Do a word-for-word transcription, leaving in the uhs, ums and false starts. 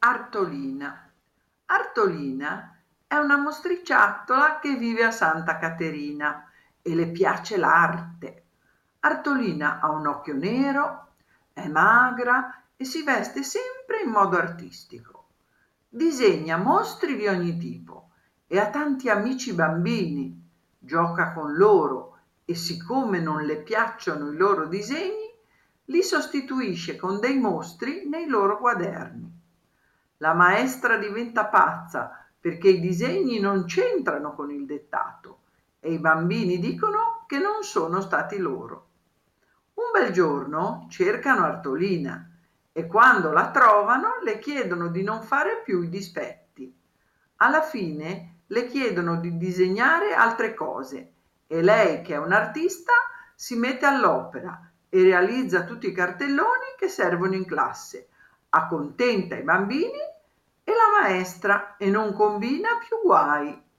Artolina. Artolina è una mostriciattola che vive a Santa Caterina e le piace l'arte. Artolina ha un occhio nero, è magra e si veste sempre in modo artistico. Disegna mostri di ogni tipo e ha tanti amici bambini. Gioca con loro e siccome non le piacciono i loro disegni, li sostituisce con dei mostri nei loro quaderni. La maestra diventa pazza perché i disegni non c'entrano con il dettato e i bambini dicono che non sono stati loro. Un bel giorno cercano Artolina e quando la trovano le chiedono di non fare più i dispetti. Alla fine le chiedono di disegnare altre cose e lei, che è un'artista, si mette all'opera e realizza tutti i cartelloni che servono in classe, accontenta i bambini e la maestra e non combina più guai.